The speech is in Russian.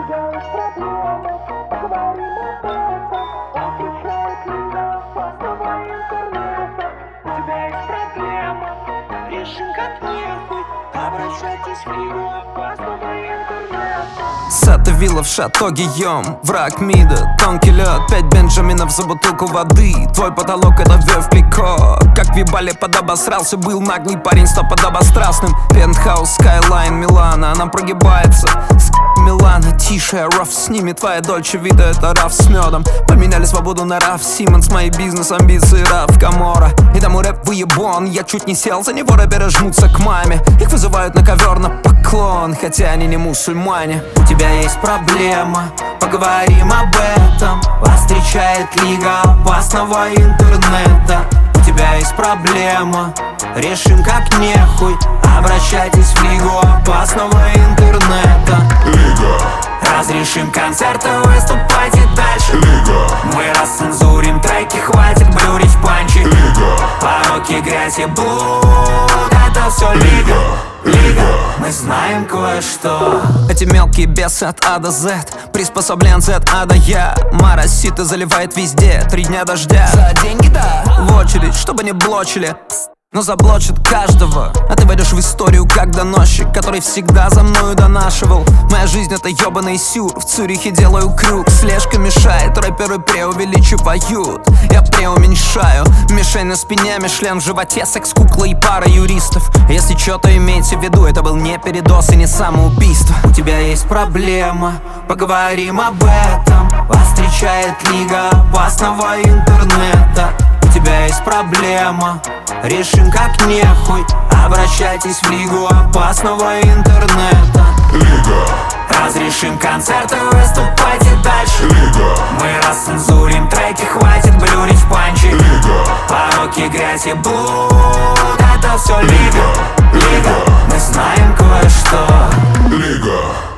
тебя есть проблема, поговорим об этом. Отвечает Лига, постовая интернета. У тебя есть проблема, решим как нехуй. Обращайтесь в Лигу, постовая интернета. Сата вилла в шато Гийом, враг мида, тонкий лед, 5 бенджаминов за бутылку воды. Твой потолок это Вев Клико. Как в Ебале подобосрался, был наглый парень, стал подобострастным. Пентхаус, Скайлайн, Милана, она прогибается. Милана, тише, Раф с ними, твоя Дольче Вита это Раф с медом. Поменяли свободу на Раф Симмонс, мои бизнес-амбиции Раф Камора. И тому рэп выебон, я чуть не сел, за него рэперы жмутся к маме. Их вызывают на ковер на поклон, хотя они не мусульмане. У тебя есть проблема, поговорим об этом. Вас встречает Лига опасного интернета. У тебя есть проблема, решим как нехуй. Обращайтесь в Лигу опасного интернета. Лига, разрешим концерты, выступайте дальше. Лига, мы расцензурим треки, хватит блюрить панчи. Лига, пороки, грязь и блуд, это все Лига. Лига, мы знаем кое-что. Эти мелкие бесы от А до Z, приспособленцы от А до Я. Мараситы заливает везде, 3 дня дождя. За деньги, да, в очередь, чтобы не блочили, но заблочат каждого. А ты войдешь в историю как доносчик, который всегда за мною донашивал. Моя жизнь это ебаный сюр, в Цюрихе делаю крюк. Слежка мешает, рэперы преувеличивают, я преуменьшаю. Мишень на спине, Мишлен в животе, секс-кукла и пара юристов. Если что-то имейте в виду, это был не передоз и не самоубийство. У тебя есть проблема, поговорим об этом. Вас встречает Лига опасного интернета. У тебя есть проблема, решим как нехуй. Обращайтесь в Лигу опасного интернета. Лига, разрешим концерты, выступайте дальше. Лига, мы расцензурим треки, хватит блюрить панчи. Лига, пороки, грязь и блуд, это все Лига. Лига, мы знаем кое-что. Лига.